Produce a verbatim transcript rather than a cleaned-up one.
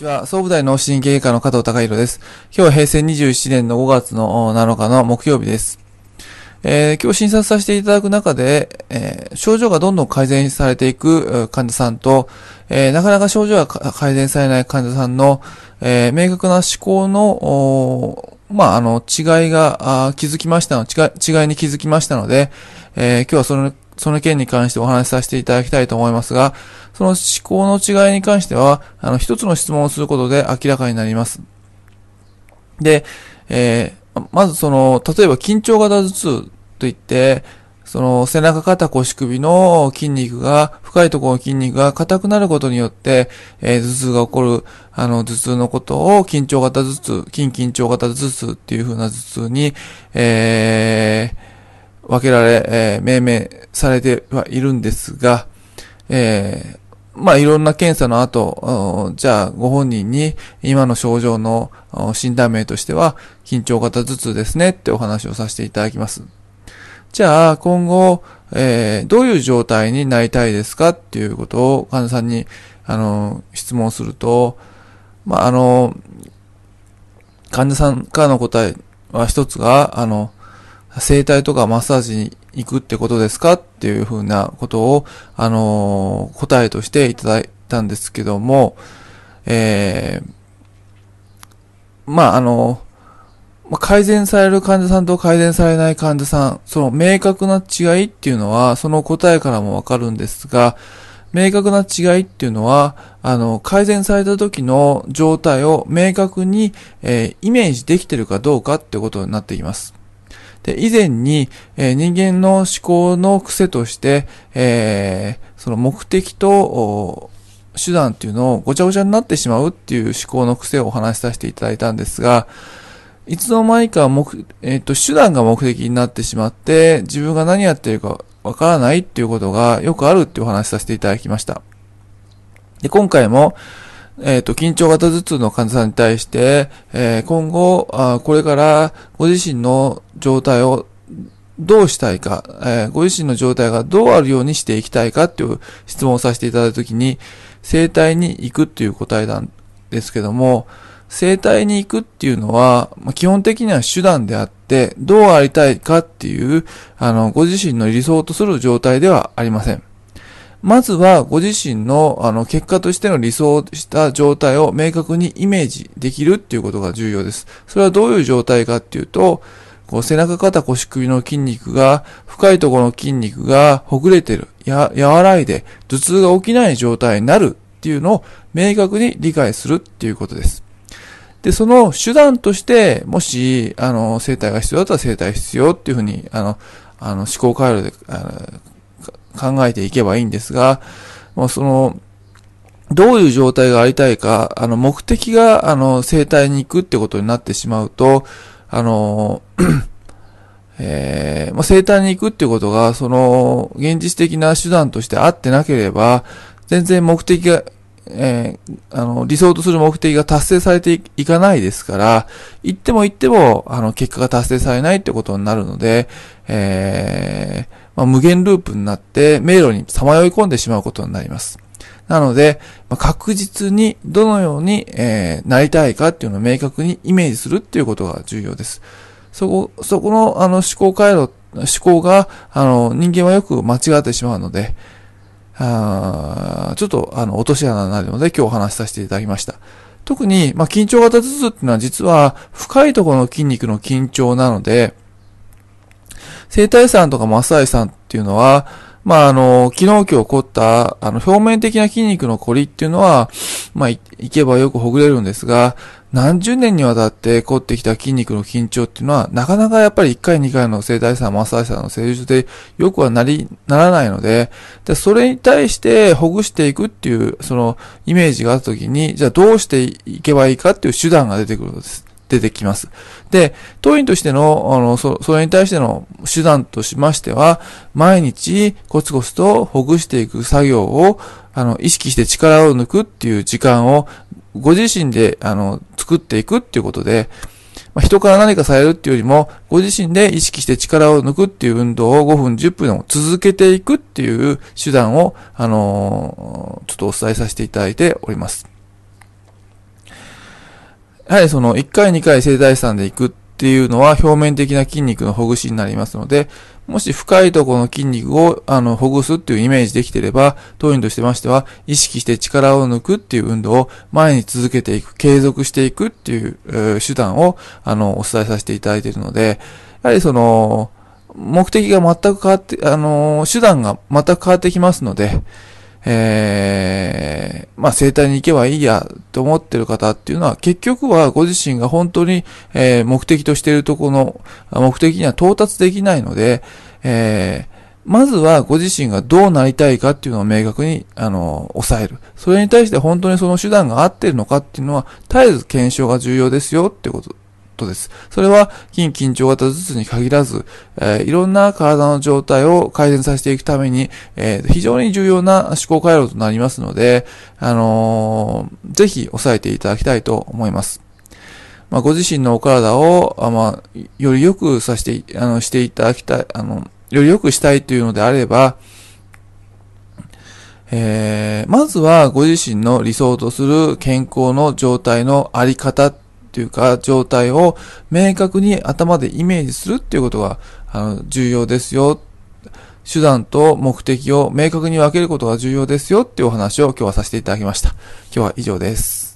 ちは、総武大脳神経外科の加藤隆弘です。今日は平成にじゅうななねんのごがつのなのかの木曜日です。えー、今日診察させていただく中で、えー、症状がどんどん改善されていく患者さんと、えー、なかなか症状が改善されない患者さんの、えー、明確な思考の、まあ、あの、違いがあ気づきましたの、違い、違いに気づきましたので、えー、今日はその、その件に関してお話しさせていただきたいと思いますが、その思考の違いに関しては、あの、一つの質問をすることで明らかになります。で、えー、まずその、例えば緊張型頭痛といって、その背中、肩、腰、首の筋肉が、深いところの筋肉が硬くなることによって、えー、頭痛が起こる、あの、頭痛のことを緊張型頭痛、筋緊張型頭痛っていう風な頭痛に、えー、分けられ、えー、命名されてはいるんですが、えー、まあ、いろんな検査の後、じゃあ、ご本人に今の症状の診断名としては、緊張型頭痛ですねってお話をさせていただきます。じゃあ、今後、えー、どういう状態になりたいですかっていうことを患者さんに、あの、質問すると、まあ、あの、患者さんからの答えは一つが、あの、整体とかマッサージに行くってことですかっていうふうなことを、あのー、答えとしていただいたんですけども、えー、まあ、あの、改善される患者さんと改善されない患者さん、その明確な違いっていうのは、その答えからもわかるんですが、明確な違いっていうのは、あの、改善された時の状態を明確に、えー、イメージできてるかどうかってことになっています。で、以前に、えー、人間の思考の癖として、えー、その目的と手段っていうのをごちゃごちゃになってしまうっていう思考の癖をお話しさせていただいたんですが、いつの間にか目、えっと、手段が目的になってしまって、自分が何やってるかわからないっていうことがよくあるっていうお話しさせていただきました。で、今回も、えっと、緊張型頭痛の患者さんに対して、えー、今後あ、これからご自身の状態をどうしたいか、えー、ご自身の状態がどうあるようにしていきたいかっていう質問をさせていただいたときに、整体に行くっていう答えなんですけども、整体に行くっていうのは、まあ、基本的には手段であって、どうありたいかっていう、あの、ご自身の理想とする状態ではありません。まずはご自身のあの結果としての理想した状態を明確にイメージできるっていうことが重要です。それはどういう状態かっていうと、こう背中、肩、腰、首の筋肉が、深いところの筋肉がほぐれてる、や、和らいで頭痛が起きない状態になるっていうのを明確に理解するっていうことです。で、その手段として、もし、あの、整体が必要だったら整体必要っていうふうに、あの、あの思考回路で、あの考えていけばいいんですが、もうその、どういう状態がありたいか、あの、目的が、あの、整体に行くってことになってしまうと、あの、えー、まあ、整体に行くってことが、その、現実的な手段としてあってなければ、全然目的が、えー、あの、理想とする目的が達成されていかないですから、行っても行っても、あの、結果が達成されないってことになるので、えー、まあ、無限ループになって迷路にさまよい込んでしまうことになります。なので、まあ、確実にどのように、えー、なりたいかっていうのを明確にイメージするっていうことが重要です。そこ、そこのあの思考回路、思考があの人間はよく間違ってしまうので、あちょっとあの落とし穴になるので今日お話しさせていただきました。特に、まあ、緊張型頭痛っていうのは実は深いところの筋肉の緊張なので、整体師さんとかマッサージさんっていうのは、まあ、あの、昨日今日起こった、あの、表面的な筋肉の凝りっていうのは、まあ、い、いけばよくほぐれるんですが、何十年にわたって凝ってきた筋肉の緊張っていうのは、なかなかやっぱりいっかいにかいの整体師さん、マッサージさんの施術でよくはなり、ならないので、で、それに対してほぐしていくっていう、その、イメージがあったときに、じゃあどうしていけばいいかっていう手段が出てくるんです。出てきます。で、当院としての、あの、そ、それに対しての手段としましては、毎日コツコツとほぐしていく作業を、あの、意識して力を抜くっていう時間を、ご自身で、あの、作っていくっていうことで、まあ、人から何かされるっていうよりも、ご自身で意識して力を抜くっていう運動をごふん、じゅっぷんを続けていくっていう手段を、あの、ちょっとお伝えさせていただいております。 やはりそのいっかいにかい整体師さんで行くっていうのは表面的な筋肉のほぐしになりますので、もし深いところの筋肉をあのほぐすっていうイメージできていれば、当院としてましては意識して力を抜くっていう運動を前に続けていく、継続していくっていう、えー、手段をあのお伝えさせていただいているので、やはりその目的が全く変わって、あの手段が全く変わってきますので、えー、まあ、整体に行けばいいやと思ってる方っていうのは、結局はご自身が本当に、えー、目的としているところの目的には到達できないので、えー、まずはご自身がどうなりたいかっていうのを明確に、あの、抑える。それに対して本当にその手段が合っているのかっていうのは、絶えず検証が重要ですよってこと。です。それは筋緊張型頭痛に限らず、えー、いろんな体の状態を改善させていくために、えー、非常に重要な思考回路となりますので、あのー、ぜひ押さえていただきたいと思います。まあ、ご自身のお体を、あまあ、より良くさせて、あの、していただきたい、あの、より良くしたいというのであれば、えー、まずはご自身の理想とする健康の状態のあり方っていうか状態を明確に頭でイメージするっていうことがあの重要ですよ。手段と目的を明確に分けることが重要ですよっていうお話を今日はさせていただきました。今日は以上です。